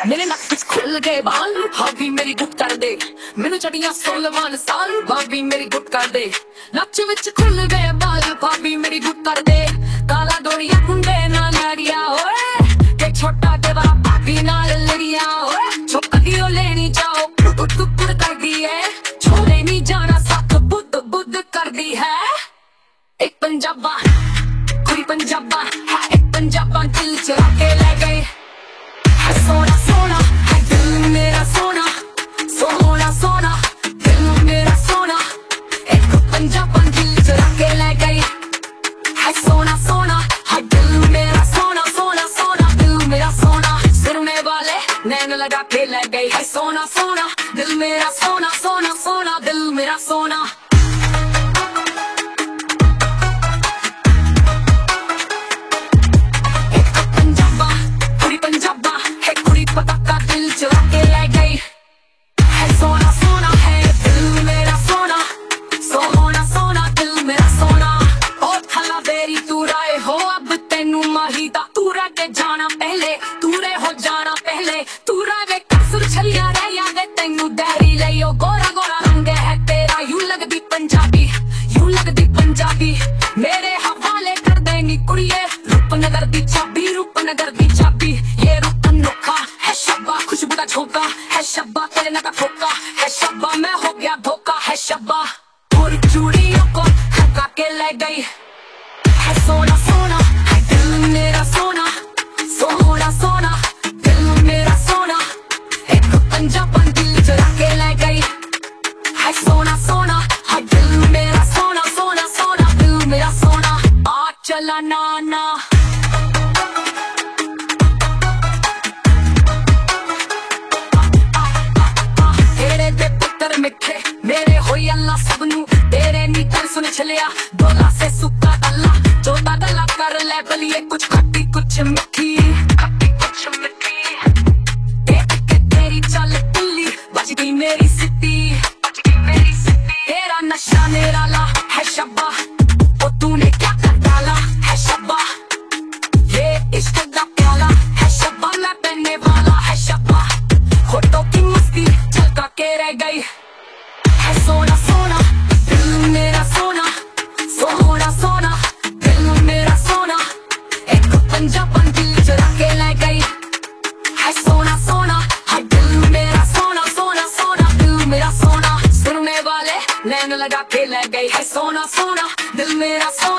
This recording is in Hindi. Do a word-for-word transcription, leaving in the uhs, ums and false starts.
मेरे नक विच खुल गए बाल भाभी मेरी गुट कर दे मैनू चढ़िया सोलवान साल भाभी मेरी गुट कर दे नच विच खुल गए बाल भाभी मेरी गुट कर दे काला डोरिया कुंडे ना नारिया ओए ते छोटा ते बड़ा भाभी नाल लड़िया ओए छोकरियों लेनी जाओ टुट टुट कर दी है छोले नहीं जाना साथ बुद्ध बुद्ध कर दी है एक पंजाबा कोई पंजाबा है एक पंजाबा दिल चुरा के ले गए सोना सोना है दिल मेरा सोना सोना सोना दिल मेरा सोना एक पंजाबा दिल चुरा के ले गई है सोना सोना है दिल मेरा सोना सोना सोना दिल मेरा सोना सुरमे वाले नैन लगा के ले गई है सोना सोना दिल मेरा सोना सोना सोना दिल मेरा सोना तू रह के जाना पहले तू रे हो जाना पहले तू रहे कसुर छलिया रह याद तेनू दहरी लियो गोरा गोरा रंग है तेरा यू लगदी पंजाबी यू लगदी पंजाबी मेरे हवाले कर देनी कुड़िए रूपनगर दी चाबी रूपनगर दी चाबी ये रूप अनोखा है शब्बा खुशबू का झोंका है शब्बा तेरे ना का ठोका है शब्बा मैं हो गया धोखा है शब्बा पूरी चूड़ियों को हका के ले गई है सोना सोना है दिल मेरा सोना सोना सोना दिल मेरा सोना एक पंजाबा दिल चुरा के ले गई है सोना सोना है दिल मेरा सोना सोना सोना दिल मेरा सोना आ चला नाना तेरे दे पुत्र मिठे मेरे होई अल्लाह सबनू तेरे नी कर सुन छलिया डोला से सुक्का अल्लाह जोता गला कर ले बलिए कुछ खट्टी कुछ मिठी खट्टी कुछ मिठी एक तेरी चल तुल्ली बच गई मेरी सिटी बच गई मेरी सिटी तेरा नशा निराला है शब्बा ओ तूने क्या कर डाला है शब्बा ये इश्क का प्याला है शब्बा मैं पहनने वाला है शब्बा होठों की मस्ती झलका के रह गई है सोना सोना दिल मेरा सोना सोना सोना पंजाबा दिल चुरा के ले गई है सोना सोना है दिल मेरा सोना सोना सोना दिल मेरा सोना सुनने वाले नैन लगा के ले गई है सोना सोना दिल मेरा सोना